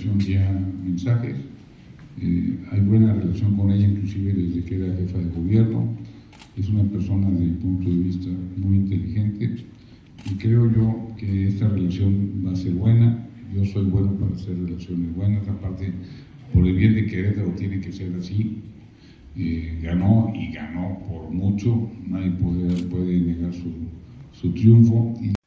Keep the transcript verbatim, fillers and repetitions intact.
comunicación vía mensajes. Eh, hay buena relación con ella, inclusive desde que era jefa de gobierno. Es una persona desde mi punto de vista muy inteligente y creo yo que esta relación va a ser buena. Yo soy bueno para hacer relaciones buenas, aparte por el bien de Querétaro tiene que ser así. Eh, ganó y ganó por mucho, nadie puede, puede negar su, su triunfo. Y